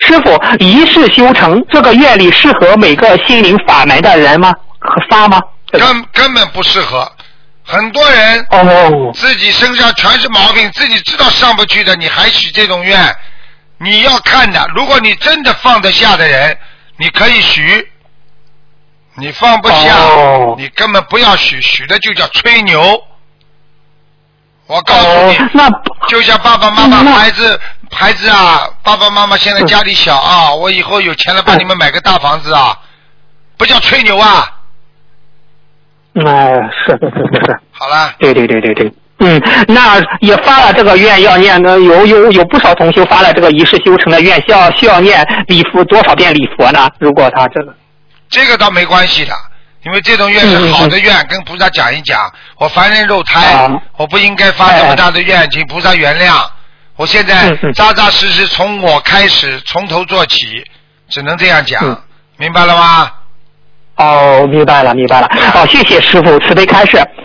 师傅，一世修成这个愿力适合每个心灵法门的人吗？发吗？ 根本不适合。很多人自己身上全是毛病，自己知道上不去的，你还许这种愿，你要看的。如果你真的放得下的人，你可以许；你放不下，你根本不要许，许的就叫吹牛。我告诉你，就像爸爸妈妈孩子啊，爸爸妈妈现在家里小啊，我以后有钱了帮你们买个大房子啊，不叫吹牛啊。 是。 好了。 对。那也发了这个愿要念的，有不少同修发了这个一世修成的愿，需要念礼佛多少遍礼佛呢？如果他这个倒没关系的，因为这种愿是好的愿，跟菩萨讲一讲，我凡人肉胎，我不应该发这么大的愿，请菩萨原谅。我现在扎扎实实从我开始，从头做起，只能这样讲，明白了吗？ 明白了。谢谢师父慈悲开示。